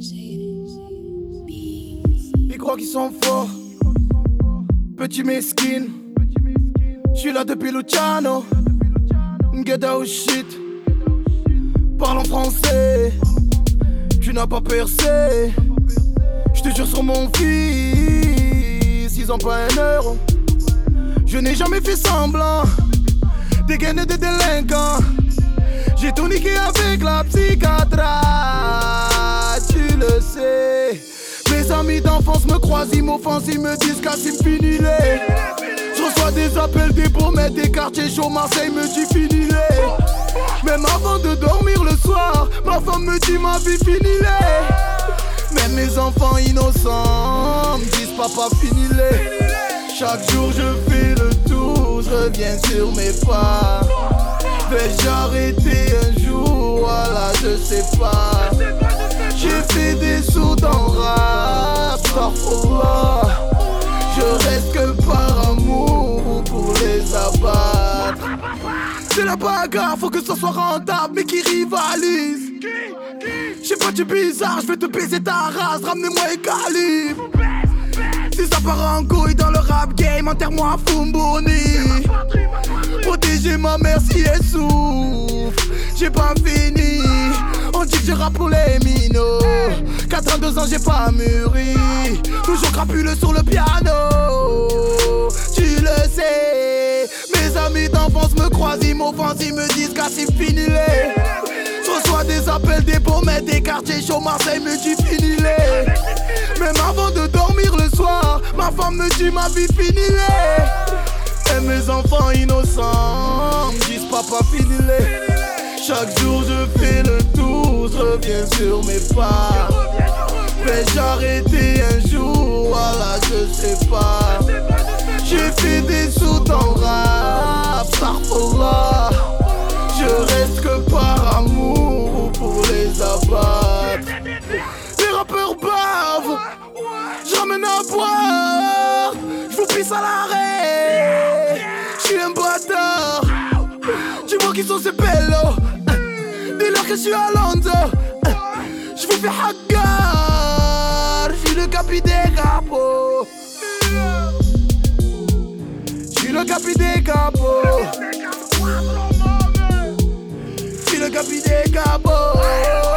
Ils croient qu'ils sont forts, petit mesquine. J'suis là depuis Luciano, get out shit. Parle en français, tu n'as pas percé. J'te jure sur mon fils, ils ont pas un euro. Je n'ai jamais fait semblant, des gaines et des délinquants. J'ai tout niqué avec la psychiatre, tu le sais. Mes amis d'enfance me croisent, ils m'offensent, ils me disent Kassim finis-les. Je reçois des appels des pommettes, des quartiers chauds, Marseille me dit finis-les. Même avant de dormir le soir, ma femme me dit ma vie finis-les. Même mes enfants innocents me disent papa finis-les. Chaque jour je fais le tour, je reviens sur mes pas. Vais-je arrêter un jour, voilà je sais pas. J'ai fait des sauts dans le rap, starfallah. Je reste que par amour pour les abattre. C'est la bagarre, faut que ça soit rentable, mais qui rivalise. J'ai pas du bizarre, je vais te baiser ta race, ramenez-moi un calibre. Si ça part en couille dans le rap game, enterre-moi à Fumboni. Protéger ma mère si elle souffre, j'ai pas fini. On dit que je rappe pour les minots. 82 ans j'ai pas mûri, toujours crapuleux sur le piano. Tu le sais, mes amis d'enfance me croisent, ils m'offensent, ils me disent Kassim finis-les. Je reçois des appels des pommettes, des quartiers chauds, Marseille me dit finis-les. Même avant de dormir le soir, ma femme me dit ma vie finis-les. Et mes enfants innocents me disent papa finis-les. Chaque jour je fais le tour, je reviens sur mes pas. Vais-je arrêter un jour, voilà je sais pas. J'ai fait des sauts dans le rap, starfallah. Je reste que par amour pour les abattre. Les rappeurs bavent, je ramène à boire. Je vous pisse à l'arrêt, je suis un bâtard. Tu vois qui sont ces bellos, dis-leur que je suis Alonso. Je vous fais hagar, je suis le capi des capots. Je suis le capi des capots. Je suis le capi des capots.